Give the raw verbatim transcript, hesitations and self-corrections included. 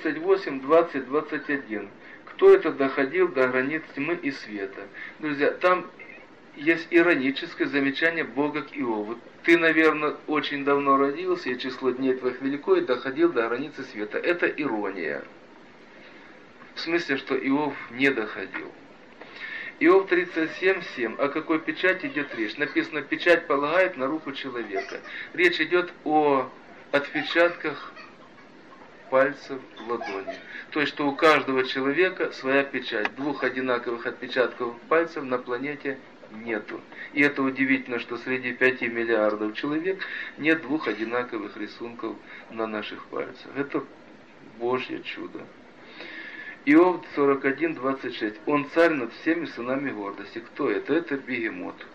тридцать восемь, двадцать, двадцать один. Кто это доходил до границ тьмы и света? Друзья, там есть ироническое замечание Бога к Иову. Ты, наверное, очень давно родился, и число дней твоих велико, и доходил до границы света. Это ирония. В смысле, что Иов не доходил. Иов тридцать семь, семь. О какой печати идет речь? Написано, печать полагает на руку человека. Речь идет о отпечатках пальцев в ладони. То есть, что у каждого человека своя печать. Двух одинаковых отпечатков пальцев на планете нету. И это удивительно, что среди пяти миллиардов человек нет двух одинаковых рисунков на наших пальцах. Это Божье чудо. Иов сорок один, двадцать шесть. Он царь над всеми сынами гордости. Кто это? Это бегемот.